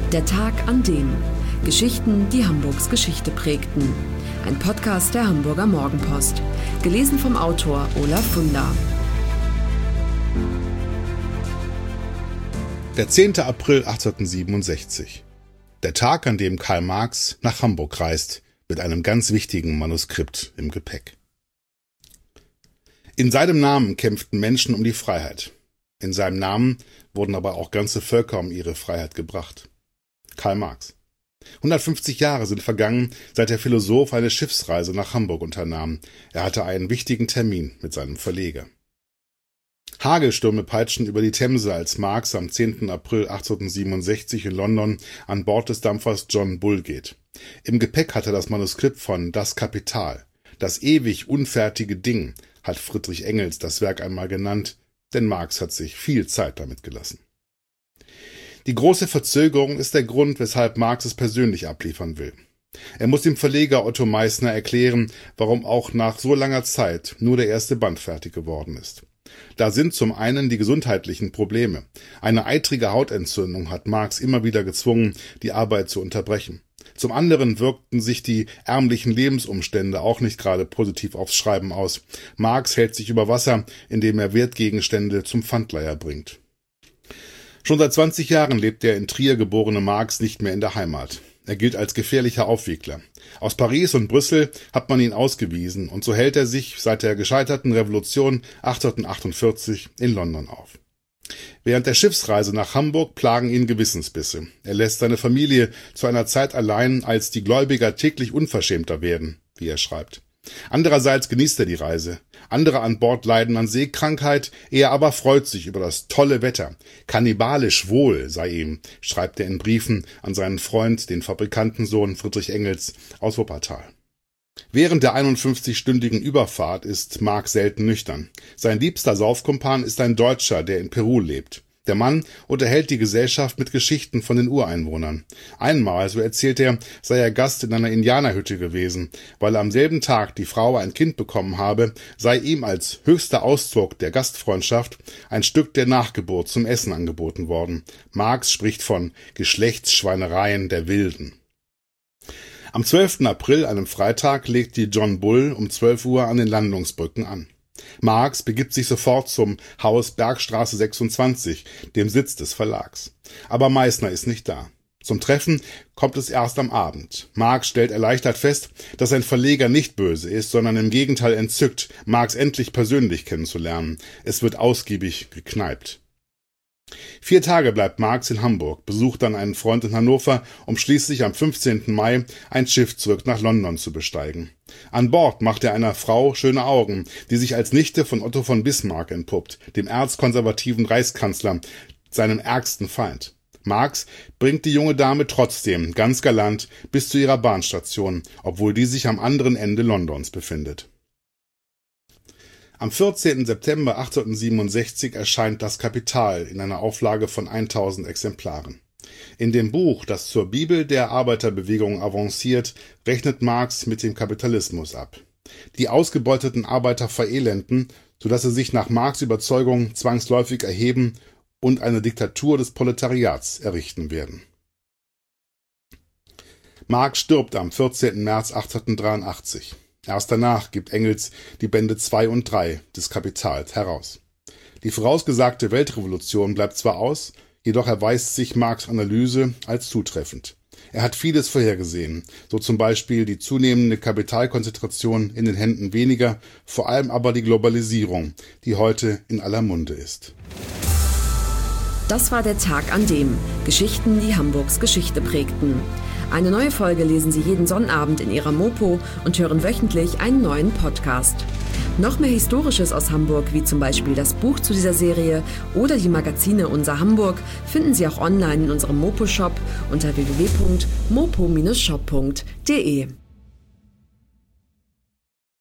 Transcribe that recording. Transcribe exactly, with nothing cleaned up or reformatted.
Der Tag an dem. Geschichten, die Hamburgs Geschichte prägten. Ein Podcast der Hamburger Morgenpost. Gelesen vom Autor Olaf Funder. Der zehnte April achtzehnhundertsiebenundsechzig. Der Tag, an dem Karl Marx nach Hamburg reist, mit einem ganz wichtigen Manuskript im Gepäck. In seinem Namen kämpften Menschen um die Freiheit. In seinem Namen wurden aber auch ganze Völker um ihre Freiheit gebracht. Karl Marx. hundertfünfzig Jahre sind vergangen, seit der Philosoph eine Schiffsreise nach Hamburg unternahm. Er hatte einen wichtigen Termin mit seinem Verleger. Hagelstürme peitschen über die Themse, als Marx am zehnten April achtzehnhundertsiebenundsechzig in London an Bord des Dampfers John Bull geht. Im Gepäck hat er das Manuskript von Das Kapital. Das ewig unfertige Ding, hat Friedrich Engels das Werk einmal genannt, denn Marx hat sich viel Zeit damit gelassen. Die große Verzögerung ist der Grund, weshalb Marx es persönlich abliefern will. Er muss dem Verleger Otto Meissner erklären, warum auch nach so langer Zeit nur der erste Band fertig geworden ist. Da sind zum einen die gesundheitlichen Probleme. Eine eitrige Hautentzündung hat Marx immer wieder gezwungen, die Arbeit zu unterbrechen. Zum anderen wirkten sich die ärmlichen Lebensumstände auch nicht gerade positiv aufs Schreiben aus. Marx hält sich über Wasser, indem er Wertgegenstände zum Pfandleiher bringt. Schon seit zwanzig Jahren lebt der in Trier geborene Marx nicht mehr in der Heimat. Er gilt als gefährlicher Aufwiegler. Aus Paris und Brüssel hat man ihn ausgewiesen, und so hält er sich seit der gescheiterten Revolution achtzehnhundertachtundvierzig in London auf. Während der Schiffsreise nach Hamburg plagen ihn Gewissensbisse. Er lässt seine Familie zu einer Zeit allein, als die Gläubiger täglich unverschämter werden, wie er schreibt. Andererseits genießt er die Reise. Andere an Bord leiden an Seekrankheit, er aber freut sich über das tolle Wetter. Kannibalisch wohl sei ihm, schreibt er in Briefen an seinen Freund, den Fabrikantensohn Friedrich Engels aus Wuppertal. Während der einundfünfzigstündigen Überfahrt ist Marx selten nüchtern. Sein liebster Saufkumpan ist ein Deutscher, der in Peru lebt. Der Mann unterhält die Gesellschaft mit Geschichten von den Ureinwohnern. Einmal, so erzählt er, sei er Gast in einer Indianerhütte gewesen. Weil am selben Tag die Frau ein Kind bekommen habe, sei ihm als höchster Ausdruck der Gastfreundschaft ein Stück der Nachgeburt zum Essen angeboten worden. Marx spricht von Geschlechtsschweinereien der Wilden. Am zwölften April, einem Freitag, legt die John Bull um zwölf Uhr an den Landungsbrücken an. Marx begibt sich sofort zum Haus Bergstraße sechsundzwanzig, dem Sitz des Verlags. Aber Meissner ist nicht da. Zum Treffen kommt es erst am Abend. Marx stellt erleichtert fest, dass sein Verleger nicht böse ist, sondern im Gegenteil entzückt, Marx endlich persönlich kennenzulernen. Es wird ausgiebig gekneipt. Vier Tage bleibt Marx in Hamburg, besucht dann einen Freund in Hannover, um schließlich am fünfzehnten Mai ein Schiff zurück nach London zu besteigen. An Bord macht er einer Frau schöne Augen, die sich als Nichte von Otto von Bismarck entpuppt, dem erzkonservativen Reichskanzler, seinem ärgsten Feind. Marx bringt die junge Dame trotzdem ganz galant bis zu ihrer Bahnstation, obwohl die sich am anderen Ende Londons befindet. Am vierzehnten September achtzehnhundertsiebenundsechzig erscheint Das Kapital in einer Auflage von tausend Exemplaren. In dem Buch, das zur Bibel der Arbeiterbewegung avanciert, rechnet Marx mit dem Kapitalismus ab. Die ausgebeuteten Arbeiter verelenden, sodass sie sich nach Marx' Überzeugung zwangsläufig erheben und eine Diktatur des Proletariats errichten werden. Marx stirbt am vierzehnten März achtzehnhundertdreiundachtzig. Erst danach gibt Engels die Bände zwei und drei des Kapitals heraus. Die vorausgesagte Weltrevolution bleibt zwar aus, jedoch erweist sich Marx' Analyse als zutreffend. Er hat vieles vorhergesehen, so zum Beispiel die zunehmende Kapitalkonzentration in den Händen weniger, vor allem aber die Globalisierung, die heute in aller Munde ist. Das war der Tag an dem. Geschichten, die Hamburgs Geschichte prägten. Eine neue Folge lesen Sie jeden Sonnabend in Ihrer Mopo und hören wöchentlich einen neuen Podcast. Noch mehr Historisches aus Hamburg, wie zum Beispiel das Buch zu dieser Serie oder die Magazine Unser Hamburg, finden Sie auch online in unserem Mopo-Shop unter w w w punkt mopo Bindestrich shop punkt de.